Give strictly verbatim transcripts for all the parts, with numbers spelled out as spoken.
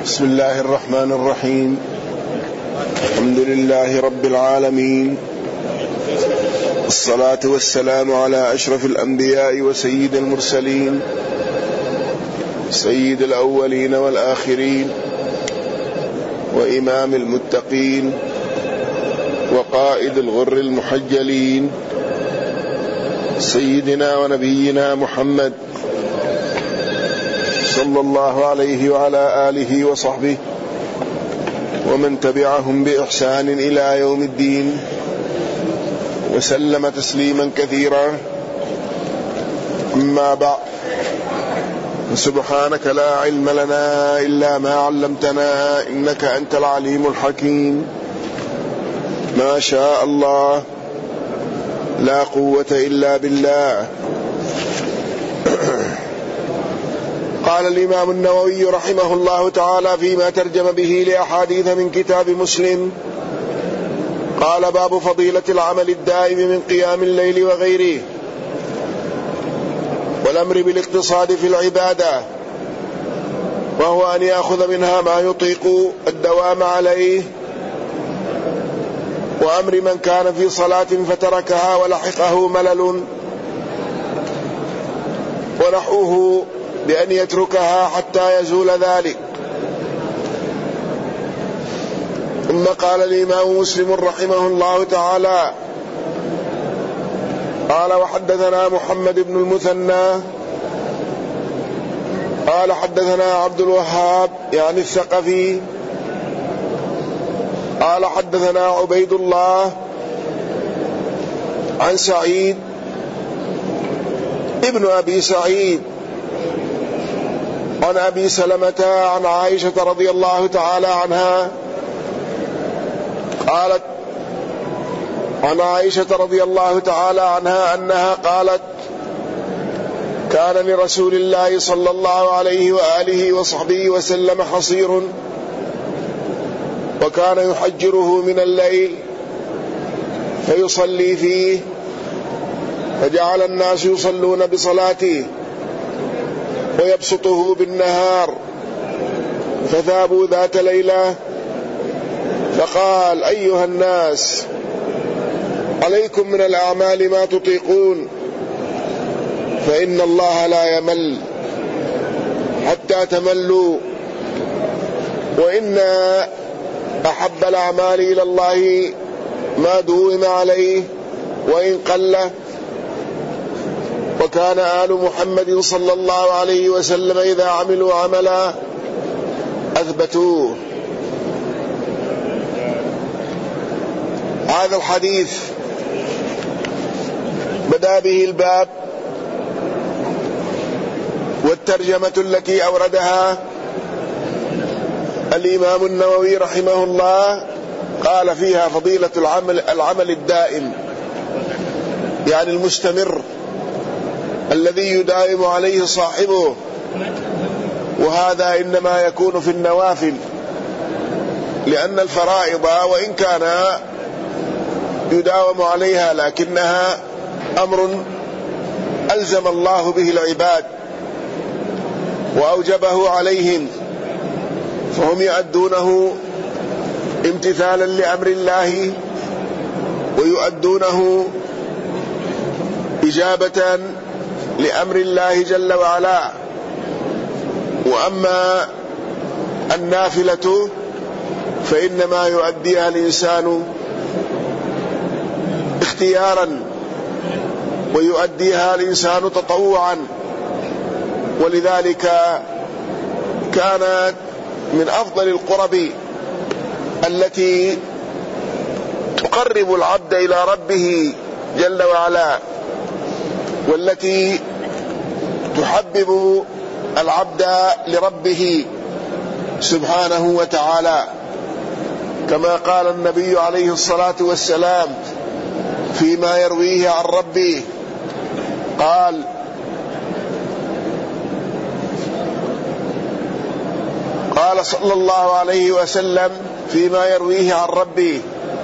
بسم الله الرحمن الرحيم. الحمد لله رب العالمين، الصلاة والسلام على أشرف الأنبياء وسيد المرسلين، سيد الأولين والآخرين، وإمام المتقين، وقائد الغر المحجلين، سيدنا ونبينا محمد صلى الله عليه وعلى آله وصحبه ومن تبعهم بإحسان إلى يوم الدين، وسلم تسليما كثيرا. أما بعد، سبحانك لا علم لنا إلا ما علمتنا إنك أنت العليم الحكيم. ما شاء الله لا قوة إلا بالله. قال الإمام النووي رحمه الله تعالى فيما ترجم به لأحاديث من كتاب مسلم، قال: باب فضيلة العمل الدائم من قيام الليل وغيره، والأمر بالاقتصاد في العبادة، وهو أن يأخذ منها ما يطيق الدوام عليه، وأمر من كان في صلاة فتركها ولحقه ملل ونحوه بأن يتركها حتى يزول ذلك. ثم قال الإمام مسلم رحمه الله تعالى: قال: وحدثنا محمد بن المثنى قال حدثنا عبد الوهاب يعني الثقفي قال حدثنا عبيد الله عن سعيد ابن أبي سعيد عن أبي سلمة عن عائشة رضي الله تعالى عنها قالت عن عائشة رضي الله تعالى عنها أنها قالت: كان لرسول الله صلى الله عليه وآله وصحبه وسلم حصير، وكان يحجره من الليل فيصلي فيه، فجعل الناس يصلون بصلاته ويبسطه بالنهار، فثابوا ذات ليلة فقال: أيها الناس، عليكم من الأعمال ما تطيقون، فإن الله لا يمل حتى تملوا، وإن أحب الأعمال إلى الله ما دوم عليه وإن قل. وكان آل محمد صلى الله عليه وسلم إذا عملوا عملا أثبتوه. هذا الحديث بدأ به الباب، والترجمة التي أوردها الإمام النووي رحمه الله قال فيها فضيلة العمل, العمل الدائم، يعني المستمر الذي يداوم عليه صاحبه، وهذا إنما يكون في النوافل، لأن الفرائض وإن كان يداوم عليها لكنها أمر ألزم الله به العباد وأوجبه عليهم، فهم يؤدونه امتثالا لأمر الله ويؤدونه إجابة لأمر الله جل وعلا. وأما النافلة فإنما يؤديها الإنسان اختيارا، ويؤديها الإنسان تطوعا، ولذلك كانت من أفضل القرب التي تقرب العبد إلى ربه جل وعلا، والتي تحبب العبد لربه سبحانه وتعالى، كما قال النبي عليه الصلاة والسلام فيما يرويه عن ربه، قال: قال صلى الله عليه وسلم فيما يرويه عن ربه: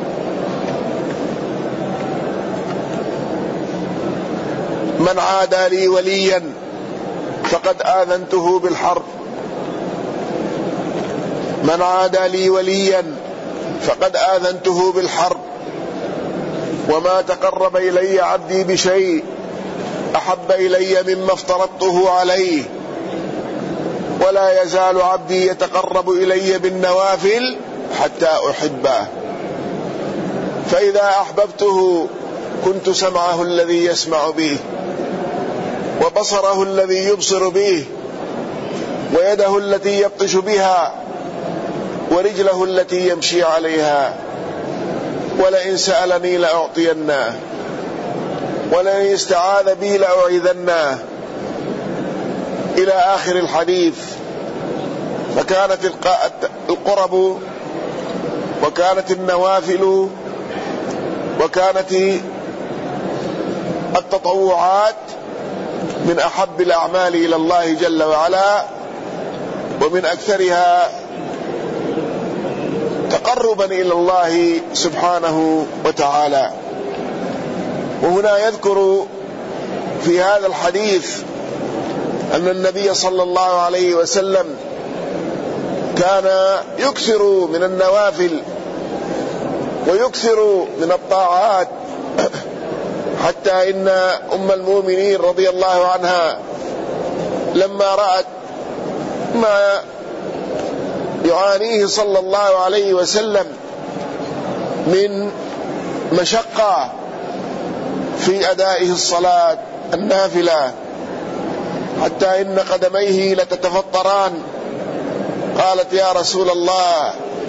من عادى لي وليا فقد آذنته بالحرب. من عادى لي وليا فقد آذنته بالحرب وما تقرب إلي عبدي بشيء أحب إلي مما افترضته عليه ولا يزال عبدي يتقرب إلي بالنوافل حتى أحبه فإذا أحببته كنت سمعه الذي يسمع به وبصره الذي يبصر به ويده التي يبطش بها ورجله التي يمشي عليها ولئن سألني لأعطينه ولئن استعاذ بي لأعيذنه إلى آخر الحديث. فكانت القرب وكانت النوافل وكانت التطوعات من أحب الأعمال إلى الله جل وعلا ومن أكثرها تقربا إلى الله سبحانه وتعالى. وهنا يذكر في هذا الحديث أن النبي صلى الله عليه وسلم كان يكثر من النوافل ويكثر من الطاعات حتى إن أم المؤمنين رضي الله عنها لما رأت ما يعانيه صلى الله عليه وسلم من مشقة في أدائه الصلاة النافلة حتى إن قدميه لتتفطران قالت يا رسول الله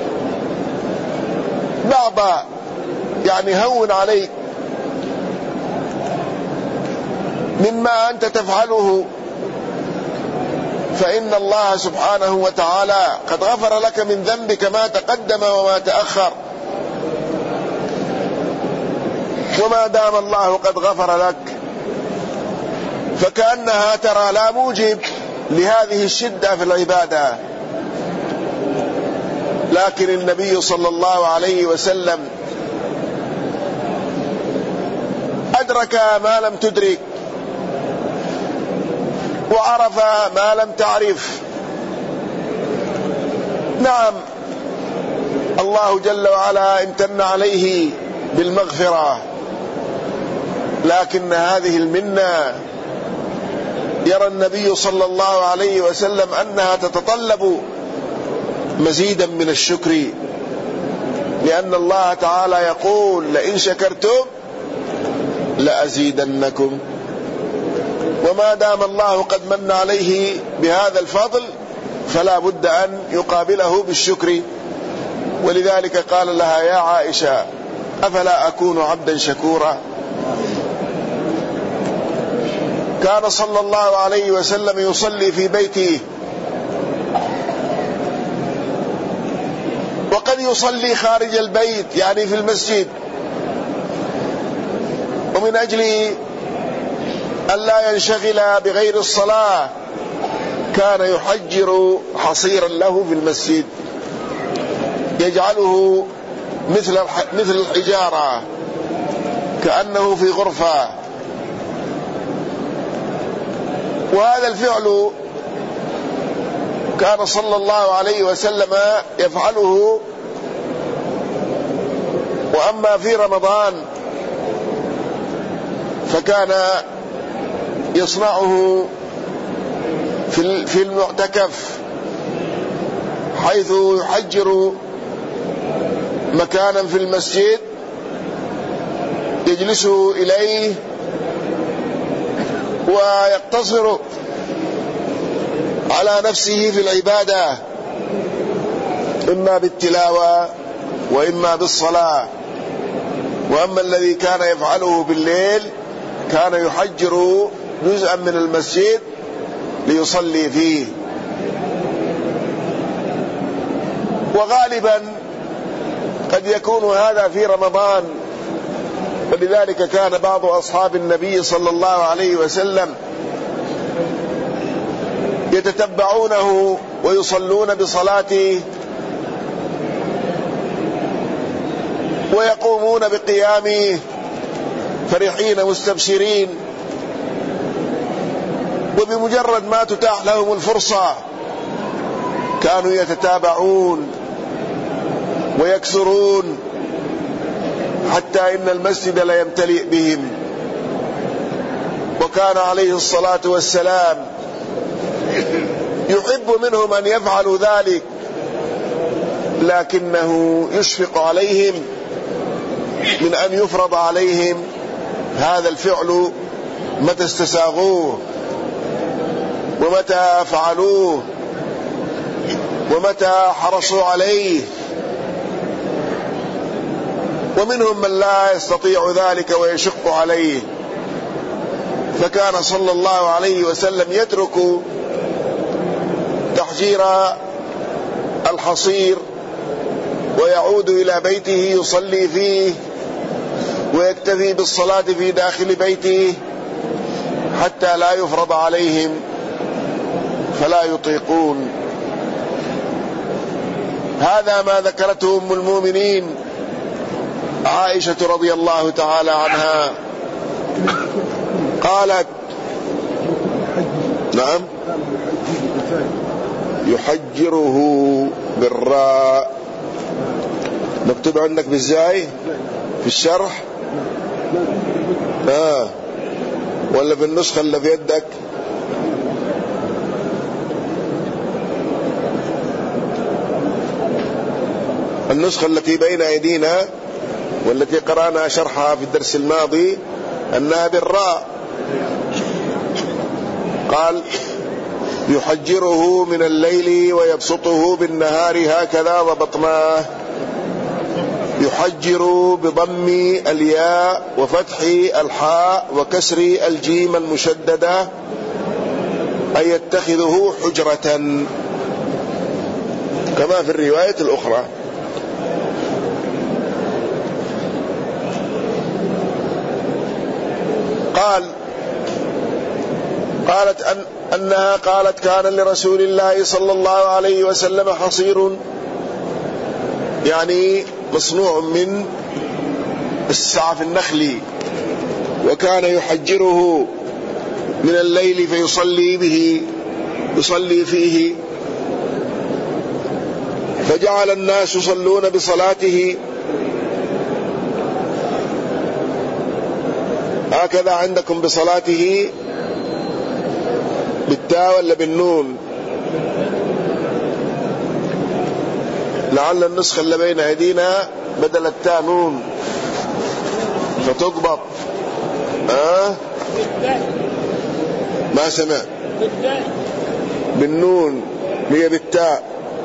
بعض يعني هون عليك مما أنت تفعله فإن الله سبحانه وتعالى قد غفر لك من ذنبك ما تقدم وما تأخر وما دام الله قد غفر لك فكأنها ترى لا موجب لهذه الشدة في العبادة. لكن النبي صلى الله عليه وسلم أدرك ما لم تدرك وعرف ما لم تعرف. نعم الله جل وعلا امتن عليه بالمغفرة لكن هذه المنة يرى النبي صلى الله عليه وسلم أنها تتطلب مزيدا من الشكر لأن الله تعالى يقول لئن شكرتم لأزيدنكم وما دام الله قد من عليه بهذا الفضل فلا بد أن يقابله بالشكر. ولذلك قال لها يا عائشة أفلا أكون عبدا شكورا. كان صلى الله عليه وسلم يصلي في بيته وقد يصلي خارج البيت يعني في المسجد ومن أجل أن لا ينشغل بغير الصلاة كان يحجر حصيرا له في المسجد يجعله مثل مثل الحجارة كأنه في غرفة. وهذا الفعل كان صلى الله عليه وسلم يفعله. وأما في رمضان فكان يصنعه في المعتكف حيث يحجر مكانا في المسجد يجلس إليه ويقتصر على نفسه في العبادة إما بالتلاوة وإما بالصلاة. وأما الذي كان يفعله بالليل كان يحجر جزءا من المسجد ليصلي فيه. وغالبا قد يكون هذا في رمضان ولذلك كان بعض أصحاب النبي صلى الله عليه وسلم يتتبعونه ويصلون بصلاته ويقومون بقيامه فرحين مستبشرين. وبمجرد ما تتاح لهم الفرصة كانوا يتتابعون ويكثرون حتى إن المسجد لا يمتلئ بهم. وكان عليه الصلاة والسلام يحب منهم أن يفعلوا ذلك، لكنه يشفق عليهم من أن يفرض عليهم هذا الفعل متى استساغوه ومتى فعلوه ومتى حرصوا عليه. ومنهم من لا يستطيع ذلك ويشق عليه، فكان صلى الله عليه وسلم يترك تحجير الحصير ويعود إلى بيته يصلي فيه ويكتفي بالصلاة في داخل بيته حتى لا يفرض عليهم فلا يطيقون. هذا ما ذكرته أم المؤمنين عائشة رضي الله تعالى عنها. قالت نعم يحجره بالراء، مكتوب عندك بالزاي في الشرح آه. ولا في النسخة اللي في يدك؟ النسخة التي بين أيدينا والتي قرأنا شرحها في الدرس الماضي أنها بالراء. قال يحجره من الليل ويبسطه بالنهار، هكذا ضبطناه. يحجر بضم الياء وفتح الحاء وكسر الجيم المشددة، أي يتخذه حجرة كما في الرواية الأخرى. قال قالت أن أنها قالت كان لرسول الله صلى الله عليه وسلم حصير، يعني مصنوع من السعف النخلي، وكان يحجره من الليل فيصلي به يصلي فيه، فجعل الناس يصلون بصلاته. هكذا عندكم بصلاته بالتاء ولا بالنون؟ لعل النسخة اللي بين أيدينا بدل التاء نون فتضبط. أه؟ ما سمع بالنون هي بالتاء.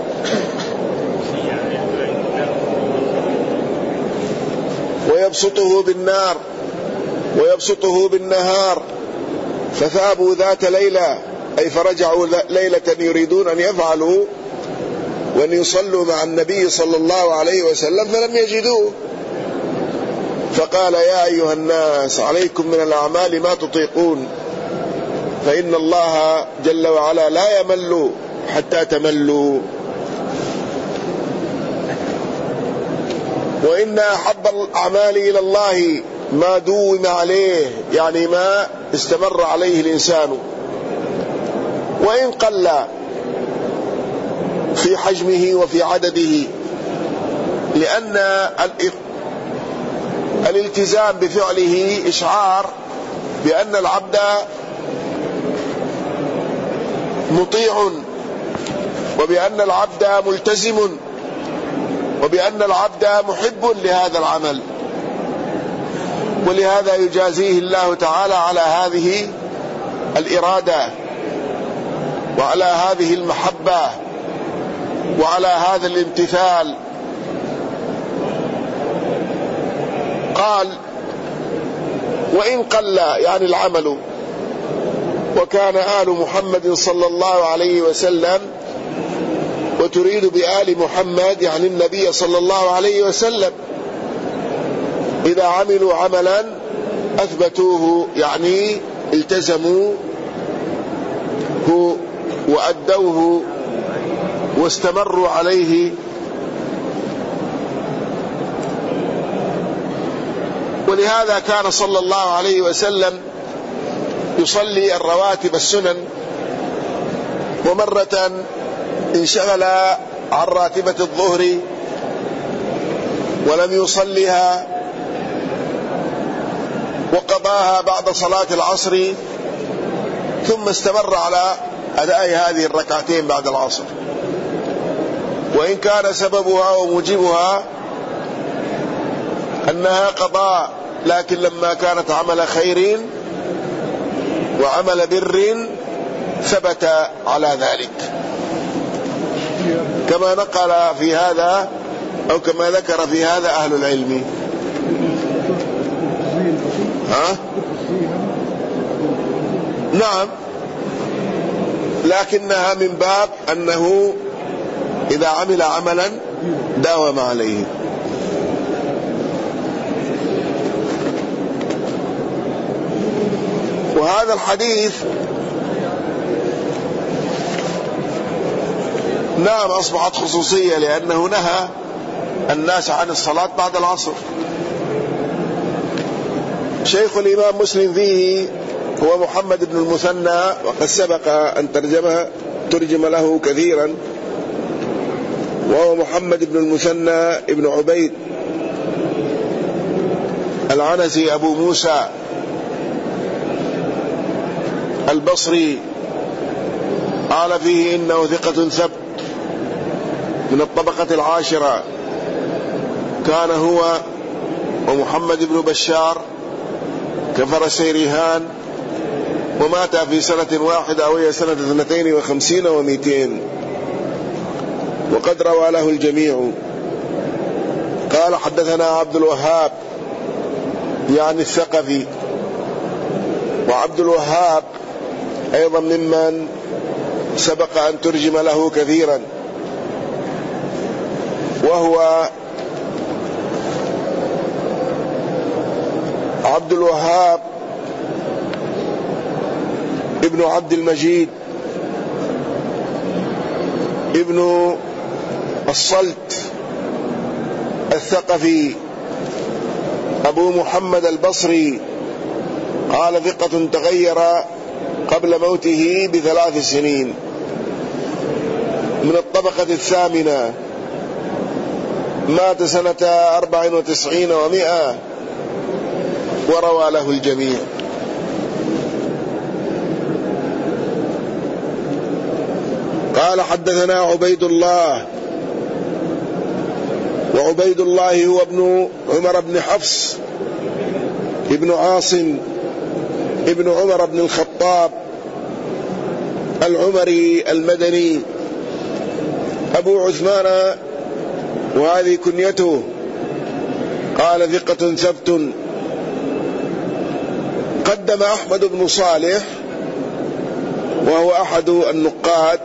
ويبسطه بالنار ويبسطه بالنهار، فثابوا ذات ليلة، أي فرجعوا ليلة يريدون أن يفعلوا وأن يصلوا مع النبي صلى الله عليه وسلم فلم يجدوه، فقال يا أيها الناس عليكم من الأعمال ما تطيقون، فإن الله جل وعلا لا يمل حتى تملوا. وإن أحب الأعمال إلى الله ما دوم عليه، يعني ما استمر عليه الإنسان، وإن قل في حجمه وفي عدده، لأن الالتزام بفعله إشعار بأن العبد مطيع، وبأن العبد ملتزم، وبأن العبد محب لهذا العمل، ولهذا يجازيه الله تعالى على هذه الإرادة وعلى هذه المحبة وعلى هذا الامتثال. قال وإن قل يعني العمل. وكان آل محمد صلى الله عليه وسلم، وتريد بآل محمد يعني النبي صلى الله عليه وسلم، إذا عملوا عملا أثبتوه، يعني التزموا وأدوه واستمروا عليه. ولهذا كان صلى الله عليه وسلم يصلي الرواتب السنن، ومرة انشغل عن راتبة الظهر ولم يصلها وقضاها بعد صلاة العصر، ثم استمر على أداء هذه الركعتين بعد العصر، وإن كان سببها وموجبها أنها قضاء، لكن لما كانت عمل خير وعمل بر ثبت على ذلك، كما نقل في هذا أو كما ذكر في هذا أهل العلم. ها؟ نعم، لكنها من باب أنه إذا عمل عملا داوم عليه. وهذا الحديث نعم أصبحت خصوصية، لأنه نهى الناس عن الصلاة بعد العصر. شيخ الإمام مسلم فيه هو محمد بن المثنى، وقد سبق أن ترجمه ترجم له كثيرا، وهو محمد بن المثنى ابن عبيد العنزي أبو موسى البصري، قال فيه إنه ثقة ثبت من الطبقة العاشرة، كان هو ومحمد بن بشار كفرسي رهان، ومات في سنة واحدة وهي سنة اثنتين وخمسين ومئتين، وقد روى له الجميع. قال حدثنا عبد الوهاب يعني الثقفي، وعبد الوهاب أيضا ممن سبق أن ترجم له كثيرا، وهو عبد الوهاب ابن عبد المجيد ابن الصلت الثقفي أبو محمد البصري، قال ثقة تغير قبل موته بثلاث سنين، من الطبقة الثامنة، مات سنة أربع وتسعين ومئة، وروى له الجميع. قال حدثنا عبيد الله، وعبيد الله هو ابن عمر بن حفص ابن عاصم ابن عمر بن الخطاب العمري المدني أبو عثمان، وهذه كنيته. قال ثقة ثبت. قدم أحمد بن صالح وهو أحد النقاد،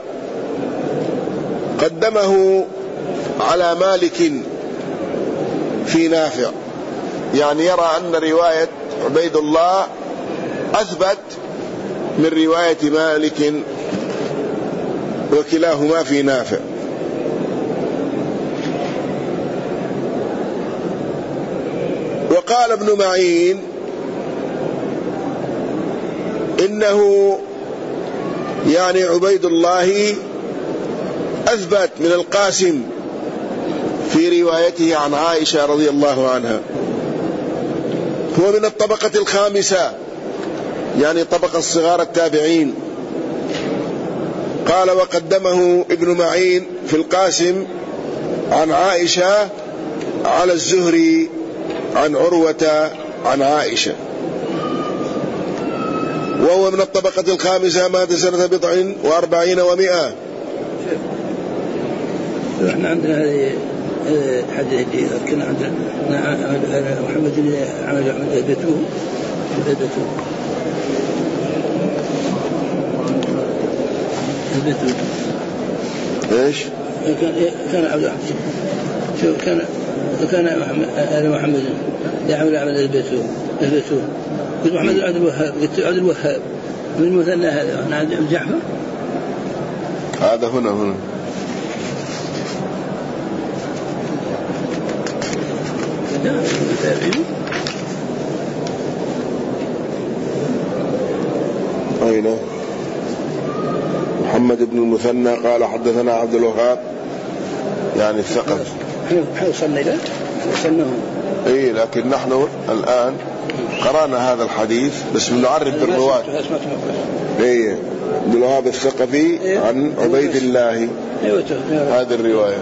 قدمه على مالك في نافع، يعني يرى أن رواية عبيد الله أثبت من رواية مالك، وكلاهما في نافع. وقال ابن معين إنه يعني عبيد الله أثبت من القاسم في روايته عن عائشة رضي الله عنها، هو من الطبقة الخامسة، يعني طبقة الصغار التابعين. قال وقدمه ابن معين في القاسم عن عائشة على الزهري عن عروة عن عائشة، وهو من الطبقة الخامسة، مات سنة بضع وأربعين ومئة. احنا عندنا هذه حديث جديد، كنا عندنا محمد بن عمل عمل بيته بيته بيته ايش كان كان عبد الحسين شو كان كان محمد آل محمد يعمل عمل البيته البيته قلت محمد عبد الوهاب، قلت عبد الوهاب من المثنى هذا. احنا عند جعفر هذا هنا هنا أين محمد محمد بن المثنى قال حدثنا عبد الوهاب يعني الثقفي. احنا وصلنا إلى وصلناه اي لكن نحن الآن قرأنا هذا الحديث بس بنعرف بالرواة. اي عبد الوهاب الثقفي عن عبيد الله هذه الرواية.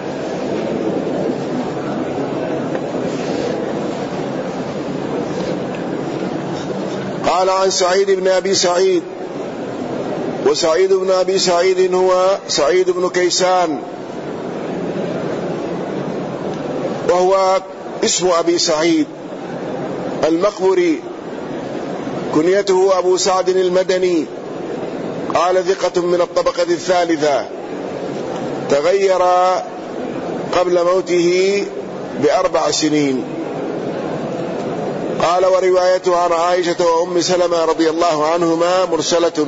قال عن سعيد بن أبي سعيد، وسعيد بن أبي سعيد هو سعيد بن كيسان، وهو اسم أبي سعيد المقبري، كنيته أبو سعد المدني، قال ثقة من الطبقة الثالثة، تغير قبل موته بأربع سنين. قال وروايته عن عائشة وأم سلمة رضي الله عنهما مرسلة،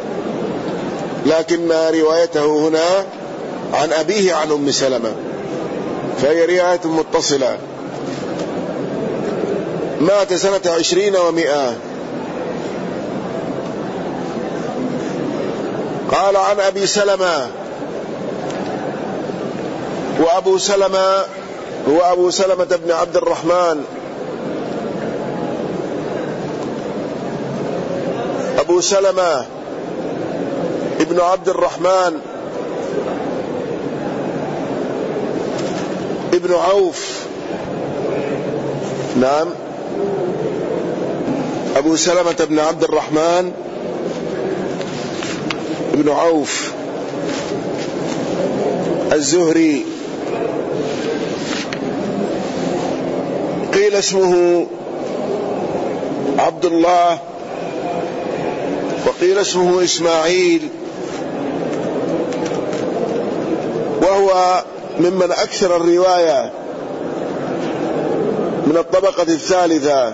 لكن روايته هنا عن أبيه عن أم سلمة، فهي رواية متصلة. مات سنة عشرين ومئة. قال عن أبي سلمة، وأبو سلمة هو أبو سلمة بن عبد الرحمن، أبو سلمة ابن عبد الرحمن ابن عوف. نعم، أبو سلمة بن عبد الرحمن ابن عوف الزهري. قيل اسمه عبد الله، وقيل اسمه إسماعيل، وهو ممن أكثر الرواية من الطبقة الثالثة.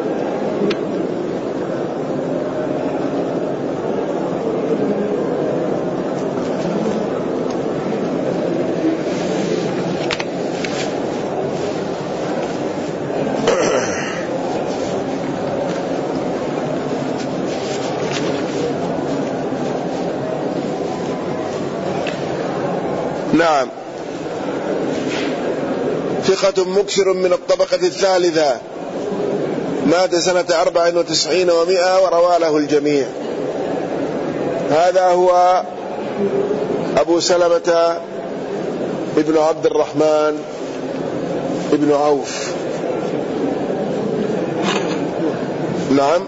نعم، ثقة مكثر من الطبقة الثالثة، مات سنة أربع وتسعين ومئة، وروى له الجميع. هذا هو أبو سلمة ابن عبد الرحمن ابن عوف. نعم،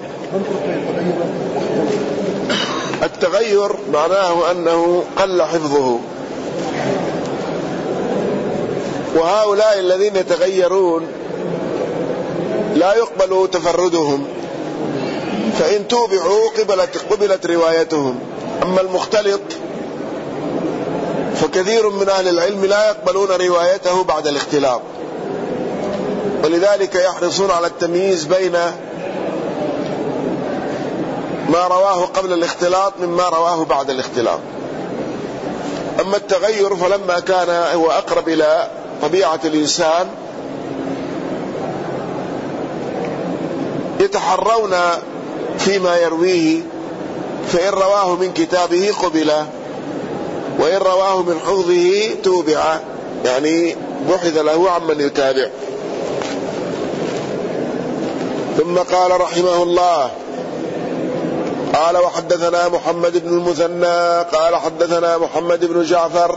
التغير معناه أنه قل حفظه، وهؤلاء الذين يتغيرون لا يقبل تفردهم، فإن توبعوا قبلت, قبلت روايتهم. أما المختلط فكثير من أهل العلم لا يقبلون روايته بعد الاختلاط، ولذلك يحرصون على التمييز بين ما رواه قبل الاختلاط مما رواه بعد الاختلاط. أما التغير فلما كان هو أقرب إلى طبيعة الإنسان يتحرون فيما يرويه، فإن رواه من كتابه قبل، وإن رواه من حفظه توبع، يعني بحث له عمن يتابع. ثم قال رحمه الله قال وحدثنا محمد بن المثنى قال حدثنا محمد بن جعفر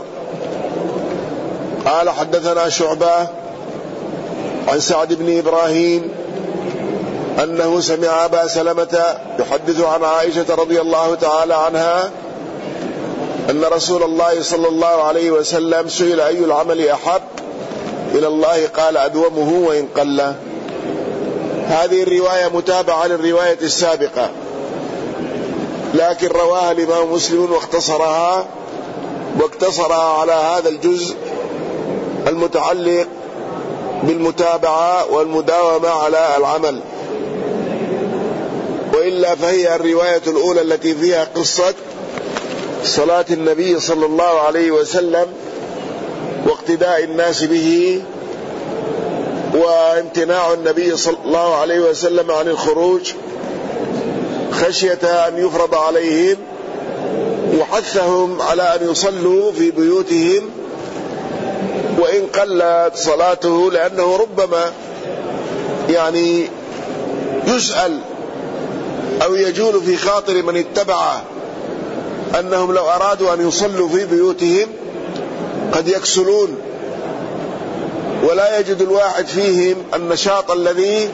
قال حدثنا شعبة عن سعد بن إبراهيم أنه سمع أبا سلمة يحدث عن عائشة رضي الله تعالى عنها أن رسول الله صلى الله عليه وسلم سئل أي العمل أحب إلى الله قال أدومه وإن قل. هذه الرواية متابعة للرواية السابقة، لكن رواها الإمام مسلم واختصرها واقتصرها على هذا الجزء المتعلق بالمتابعة والمداومة على العمل، وإلا فهي الرواية الأولى التي فيها قصة صلاة النبي صلى الله عليه وسلم واقتداء الناس به، وامتناع النبي صلى الله عليه وسلم عن الخروج خشية أن يفرض عليهم، وحثهم على أن يصلوا في بيوتهم وإن قلت صلاته، لأنه ربما يعني يسأل أو يجول في خاطر من اتبعه أنهم لو أرادوا أن يصلوا في بيوتهم قد يكسلون ولا يجد الواحد فيهم النشاط الذي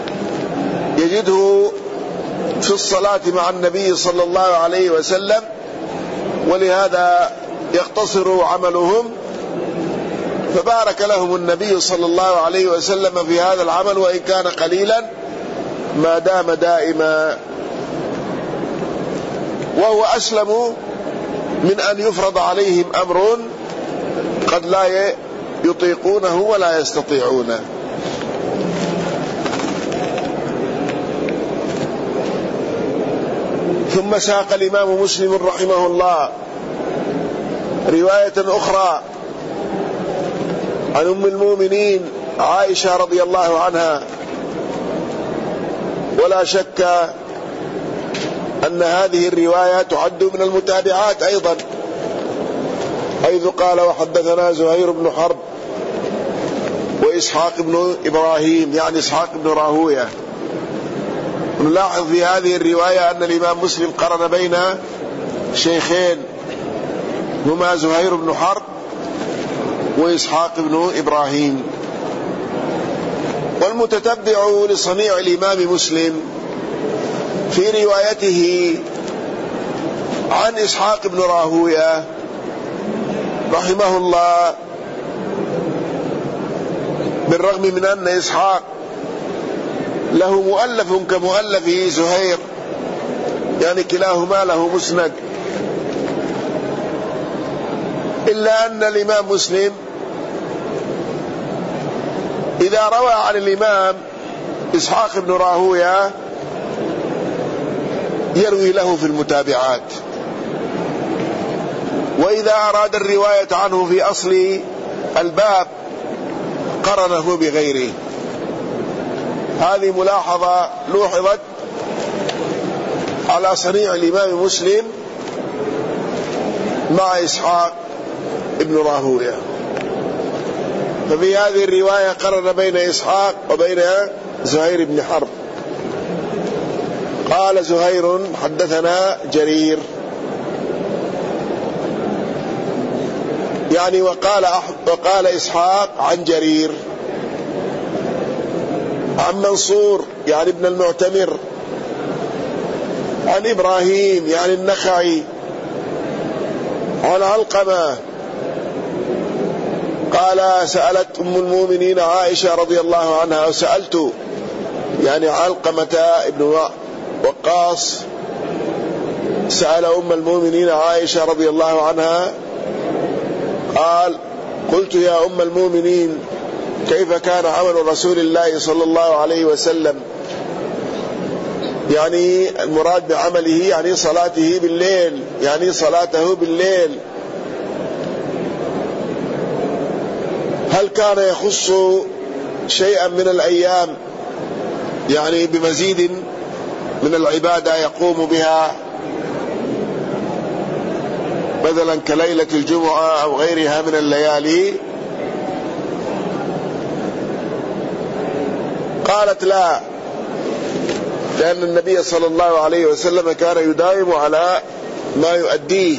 يجده في الصلاة مع النبي صلى الله عليه وسلم، ولهذا يقتصر عملهم. فبارك لهم النبي صلى الله عليه وسلم في هذا العمل وإن كان قليلا ما دام دائما، وهو أسلم من أن يفرض عليهم أمر قد لا يطيقونه ولا يستطيعونه. ثم ساق الإمام مسلم رحمه الله رواية أخرى عن أم المؤمنين عائشة رضي الله عنها، ولا شك أن هذه الرواية تعد من المتابعات أيضا، حيث قال وحدثنا زهير بن حرب وإسحاق بن إبراهيم، يعني إسحاق بن راهوية. نلاحظ في هذه الرواية أن الإمام مسلم قرن بين شيخين هما زهير بن حرب وإسحاق بن إبراهيم. والمتتبع لصنيع الإمام مسلم في روايته عن إسحاق بن راهوية رحمه الله، بالرغم من أن إسحاق له مؤلف كمؤلف زهير، يعني كلاهما له مسند، إلا أن الإمام مسلم إذا روى عن الإمام إسحاق بن راهوية يروي له في المتابعات، وإذا أراد الرواية عنه في أصل الباب قرنه بغيره. هذه ملاحظة لوحظت على صنيع الإمام مسلم مع إسحاق ابن راهوية. ففي هذه الرواية قرن بين إسحاق وبين زهير بن حرب. قال زهير حدثنا جرير، يعني وقال وقال إسحاق عن جرير عن منصور يعني ابن المعتمر عن إبراهيم يعني النخعي عن علقمة قال سألت أم المؤمنين عائشة رضي الله عنها، وسألت يعني علقمة ابن وقاص سأل أم المؤمنين عائشة رضي الله عنها قال قلت يا أم المؤمنين كيف كان عمل رسول الله صلى الله عليه وسلم، يعني المراد بعمله يعني صلاته بالليل، يعني صلاته بالليل، هل كان يخص شيئا من الأيام يعني بمزيد من العبادة يقوم بها مثلا كليلة الجمعة أو غيرها من الليالي؟ قالت لا، لأن النبي صلى الله عليه وسلم كان يداوم على ما يؤديه،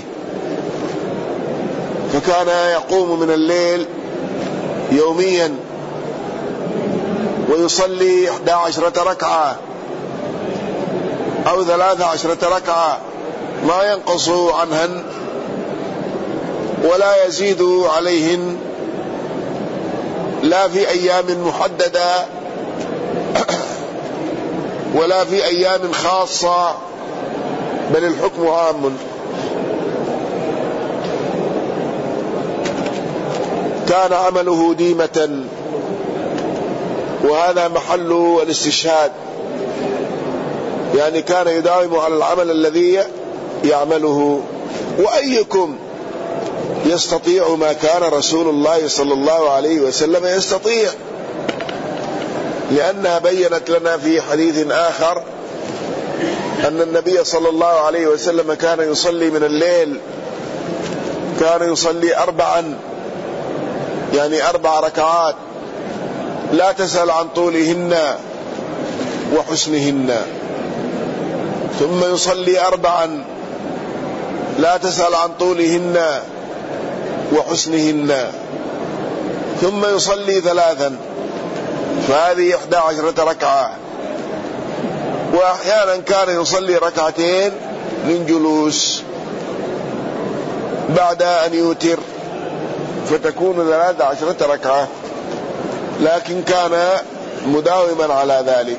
فكان يقوم من الليل يوميا ويصلي إحدى عشرة ركعة أو ثلاث عشرة ركعة ما ينقص عنهن ولا يزيد عليهن، لا في أيام محددة ولا في أيام خاصة، بل الحكم عام. كان عمله ديمة، وهذا محل الاستشهاد، يعني كان يداوم على العمل الذي يعمله. وأيكم يستطيع ما كان رسول الله صلى الله عليه وسلم يستطيع، لأنها بيّنت لنا في حديث آخر أن النبي صلى الله عليه وسلم كان يصلي من الليل، كان يصلي أربعا، يعني أربع ركعات، لا تسأل عن طولهن وحسنهن، ثم يصلي أربعا لا تسأل عن طولهن وحسنهن، ثم يصلي ثلاثا، فهذه إحدى عشرة ركعة. وأحيانا كان يصلي ركعتين من جلوس بعد أن يوتر، فتكون ثلاث عشرة ركعة، لكن كان مداوما على ذلك.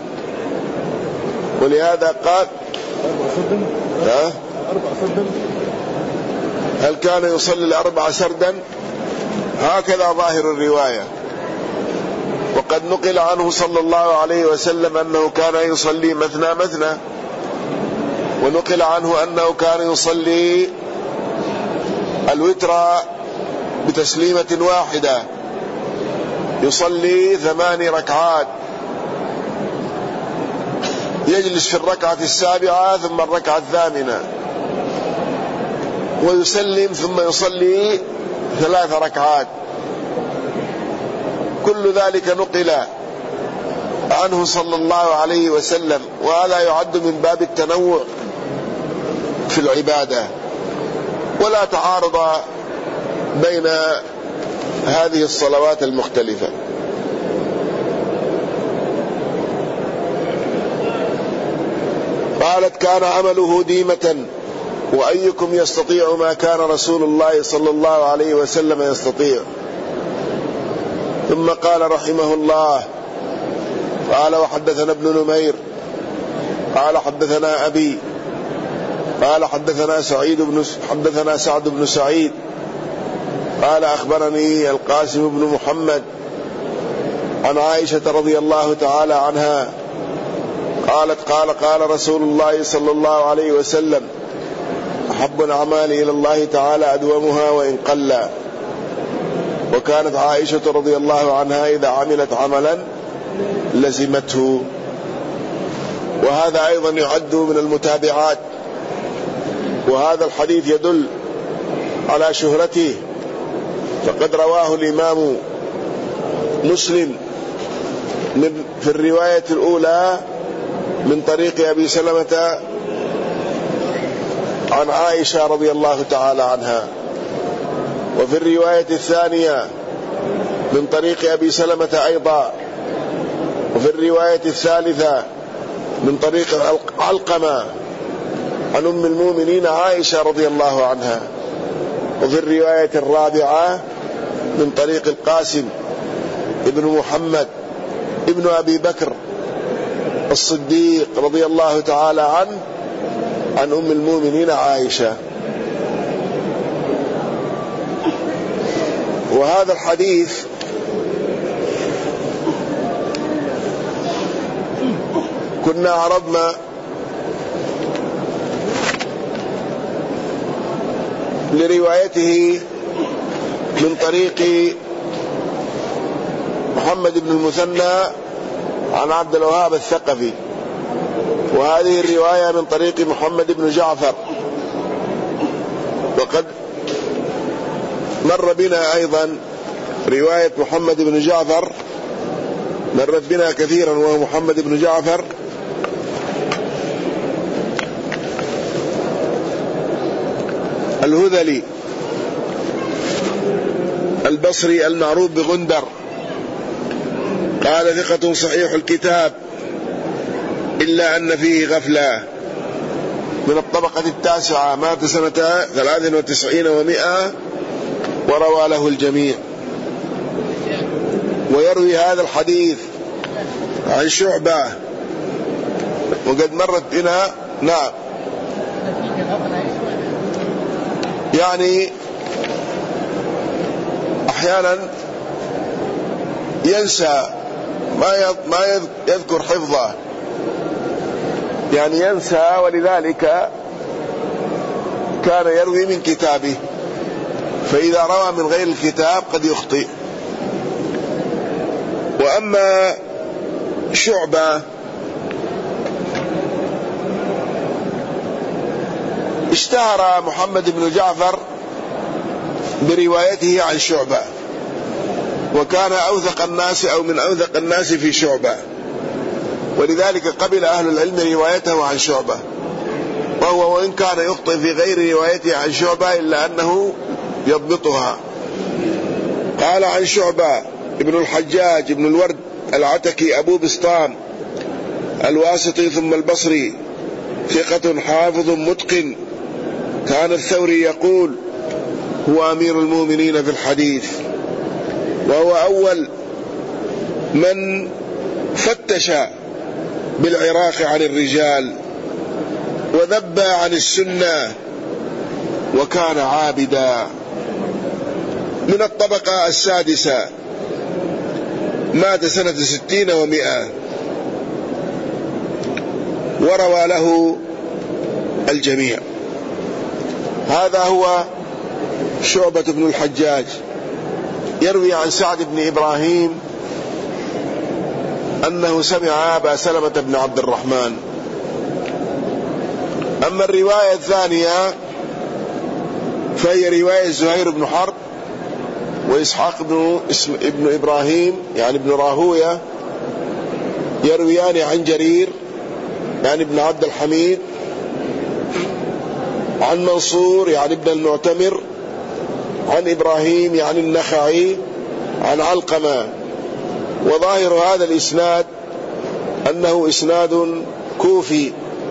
ولهذا قال ها؟ هل كان يصلي الأربع سردا؟ هكذا ظاهر الرواية. وقد نقل عنه صلى الله عليه وسلم أنه كان يصلي مثنى مثنى، ونقل عنه أنه كان يصلي الوتر بتسليمة واحدة، يصلي ثمان ركعات، يجلس في الركعة السابعة ثم الركعة الثامنة ويسلم، ثم يصلي ثلاث ركعات. كل ذلك نقل عنه صلى الله عليه وسلم، وهذا يعد من باب التنوع في العبادة، ولا تعارض بين هذه الصلوات المختلفة. قالت: كان عمله ديمة، وأيكم يستطيع ما كان رسول الله صلى الله عليه وسلم يستطيع. ثم قال رحمه الله: قال وحدثنا ابن نمير قال حدثنا أبي قال حدثنا سعيد بن حدثنا سعد بن سعيد قال أخبرني القاسم بن محمد عن عائشة رضي الله تعالى عنها قالت: قال قال رسول الله صلى الله عليه وسلم: أحب الأعمال إلى الله تعالى أدومها وإن قل. وكانت عائشة رضي الله عنها إذا عملت عملا لزمته. وهذا أيضا يعد من المتابعات، وهذا الحديث يدل على شهرته، فقد رواه الإمام مسلم من في الرواية الأولى من طريق أبي سلمة عن عائشة رضي الله تعالى عنها، وفي الرواية الثانية من طريق أبي سلمة أيضا، وفي الرواية الثالثة من طريق علقمة عن أم المؤمنين عائشة رضي الله عنها، وفي الرواية الرابعة من طريق القاسم ابن محمد ابن أبي بكر الصديق رضي الله تعالى عنه عن أم المؤمنين عائشة. وهذا الحديث كنا عرضنا لروايته من طريق محمد بن المثنى عن عبد الوهاب الثقفي، وهذه الرواية من طريق محمد بن جعفر. وقد مر بنا أيضا رواية محمد بن جعفر، مرت بنا كثيرا، وهو محمد بن جعفر الهذلي البصري المعروف بغندر، قال: ثقة صحيح الكتاب إلا أن فيه غفلة، من الطبقة التاسعة، مات سنة ثلاث وتسعين ومائة، وروى له الجميع. ويروي هذا الحديث عن شعبة، وقد مرت بنا. نعم، يعني أحيانا ينسى ما يذكر حفظه، يعني ينسى، ولذلك كان يروي من كتابه، فإذا روى من غير الكتاب قد يخطئ. وأما شعبة اشتهر محمد بن جعفر بروايته عن شعبة، وكان أوثق الناس أو من أوثق الناس في شعبة، ولذلك قبل أهل العلم روايته عن شعبة، وهو وإن كان يخطئ في غير روايته عن شعبة إلا أنه يضبطها. قال عن شعبة ابن الحجاج ابن الورد العتكي أبو بسطام الواسطي ثم البصري، ثقة حافظ متقن، كان الثوري يقول هو أمير المؤمنين في الحديث، وهو أول من فتش بالعراق عن الرجال وذب عن السنة، وكان عابدا من الطبقة السادسة، مات سنة ستين ومئة، وروى له الجميع. هذا هو شعبة بن الحجاج، يروي عن سعد بن إبراهيم أنه سمع أبا سلمة بن عبد الرحمن. أما الرواية الثانية فهي رواية زهير بن حرب وإسحاق بن, اسم ابن إبراهيم يعني ابن راهوية، يرويان عن جرير يعني ابن عبد الحميد، عن منصور يعني ابن المعتمر، عن إبراهيم يعني النخعي، عن علقمة. وظاهر هذا الإسناد أنه إسناد كوفي،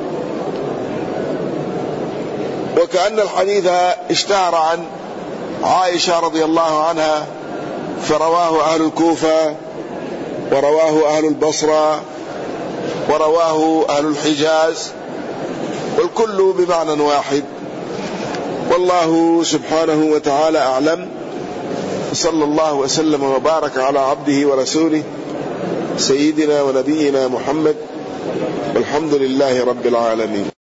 وكأن الحديث اشتهر عن عائشة رضي الله عنها، فرواه أهل الكوفة ورواه أهل البصرة ورواه أهل الحجاز، والكل بمعنى واحد. والله سبحانه وتعالى أعلم، صلى الله وسلم وبارك على عبده ورسوله سيدنا ونبينا محمد، والحمد لله رب العالمين.